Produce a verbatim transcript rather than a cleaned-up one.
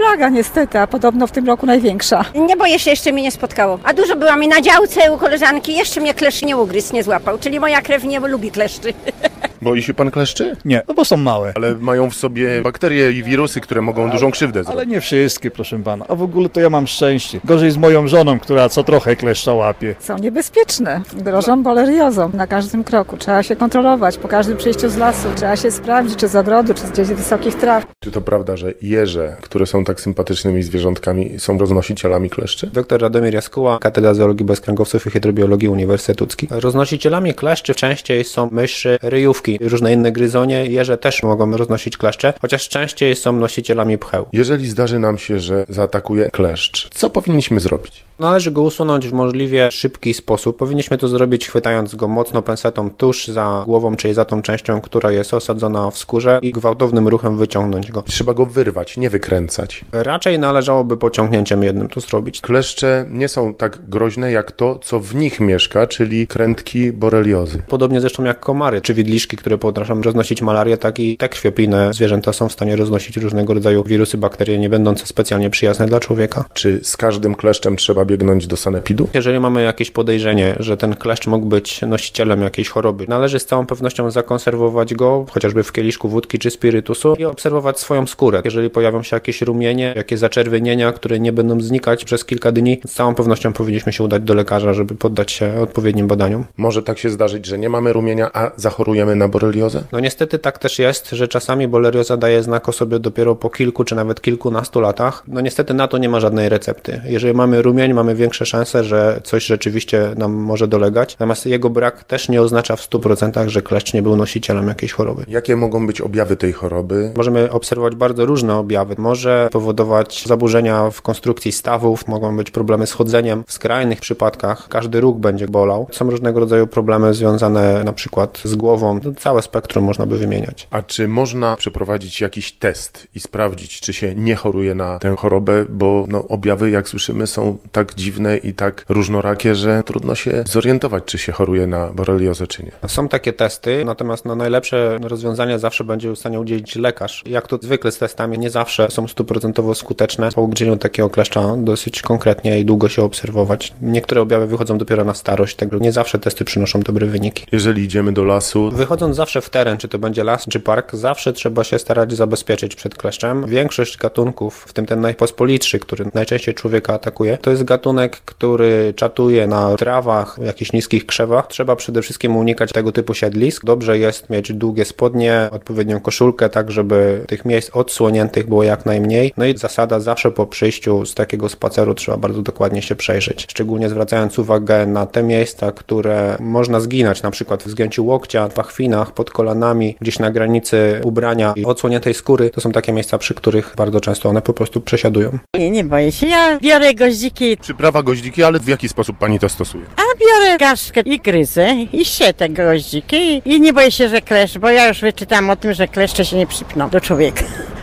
plaga niestety, a podobno w tym roku największa. Nie boję się, jeszcze mnie nie spotkało. A dużo byłam i na działce u koleżanki, jeszcze mnie kleszcz nie ugryzł, nie złapał, czyli moja krew nie lubi kleszczy. Boi się pan kleszczy? Nie, no bo są małe. Ale mają w sobie bakterie i wirusy, które mogą dużą krzywdę zrobić. Ale nie wszystkie, proszę pana. A w ogóle to ja mam szczęście. Gorzej z moją żoną, która co trochę kleszcza łapie. Są niebezpieczne, grożą boreliozą na każdym kroku. Trzeba się kontrolować po każdym przyjściu z lasu. Trzeba się sprawdzić, czy z ogrodu, czy z gdzieś wysokich traw. Czy to prawda, że jeże, które są tak sympatycznymi zwierzątkami, są roznosicielami kleszczy? Doktor Radomir Jaskuła, Katedra Zoologii Bezkręgowców i Hydrobiologii Uniwersytet Łódzki. Roznosicielami kleszczy częściej są myszy, ryjówki, różne inne gryzonie. Jeże też mogą roznosić kleszcze, chociaż częściej są nosicielami pcheł. Jeżeli zdarzy nam się, że zaatakuje kleszcz, co powinniśmy zrobić? Należy go usunąć w możliwie szybki sposób. Powinniśmy to zrobić chwytając go mocno pensetą tuż za głową, czyli za tą częścią, która jest osadzona w skórze i gwałtownym ruchem wyciągnąć go. Trzeba go wyrwać, nie wykręcać. Raczej należałoby pociągnięciem jednym to zrobić. Kleszcze nie są tak groźne jak to, co w nich mieszka, czyli krętki boreliozy. Podobnie zresztą jak komary czy widliszki, które potrafią roznosić malarię, tak i te krwiopijne zwierzęta są w stanie roznosić różnego rodzaju wirusy, bakterie, nie będące specjalnie przyjazne dla człowieka. Czy z każdym kleszczem trzeba biegnąć do sanepidu? Jeżeli mamy jakieś podejrzenie, że ten kleszcz mógł być nosicielem jakiejś choroby, należy z całą pewnością zakonserwować go, chociażby w kieliszku wódki czy spirytusu i obserwować swoją skórę. Jeżeli pojawią się jakieś rumienie, jakieś zaczerwienienia, które nie będą znikać przez kilka dni, z całą pewnością powinniśmy się udać do lekarza, żeby poddać się odpowiednim badaniom. Może tak się zdarzyć, że nie mamy rumienia, a zachorujemy na boreliozę? No niestety tak też jest, że czasami borelioza daje znak o sobie dopiero po kilku czy nawet kilkunastu latach. No niestety na to nie ma żadnej recepty. Jeżeli mamy rumień, mamy większe szanse, że coś rzeczywiście nam może dolegać. Natomiast jego brak też nie oznacza w stu procentach, że kleszcz nie był nosicielem jakiejś choroby. Jakie mogą być objawy tej choroby? Możemy obserwować bardzo różne objawy. Może powodować zaburzenia w konstrukcji stawów, mogą być problemy z chodzeniem. W skrajnych przypadkach każdy róg będzie bolał. Są różnego rodzaju problemy związane na przykład z głową. To całe spektrum można by wymieniać. A czy można przeprowadzić jakiś test i sprawdzić, czy się nie choruje na tę chorobę? Bo no, objawy, jak słyszymy, są tak dziwne i tak różnorakie, że trudno się zorientować, czy się choruje na boreliozę, czy nie. Są takie testy, natomiast no, najlepsze rozwiązania zawsze będzie w stanie udzielić lekarz. Jak to zwykle z testami, nie zawsze są stuprocentowo skuteczne. Po ugryzieniu takiego kleszcza dosyć konkretnie i długo się obserwować. Niektóre objawy wychodzą dopiero na starość, tego nie zawsze testy przynoszą dobre wyniki. Jeżeli idziemy do lasu... Wychodząc zawsze w teren, czy to będzie las, czy park, zawsze trzeba się starać zabezpieczyć przed kleszczem. Większość gatunków, w tym ten najpospolitszy, który najczęściej człowieka atakuje, to jest gatunek, który czatuje na trawach, jakichś niskich krzewach. Trzeba przede wszystkim unikać tego typu siedlisk. Dobrze jest mieć długie spodnie, odpowiednią koszulkę, tak żeby tych miejsc odsłoniętych było jak najmniej. No i zasada zawsze po przyjściu z takiego spaceru trzeba bardzo dokładnie się przejrzeć. Szczególnie zwracając uwagę na te miejsca, które można zginąć, na przykład w zgięciu łokcia, pachwinach, pod kolanami, gdzieś na granicy ubrania i odsłoniętej skóry. To są takie miejsca, przy których bardzo często one po prostu przesiadują. Nie, nie boję się. Ja biorę goździki. Przyprawa goździki, ale w jaki sposób pani to stosuje? A biorę gaszkę i gryzę i się te goździki i nie boję się, że kleszcz, bo ja już wyczytałam o tym, że kleszcze się nie przypną do człowieka.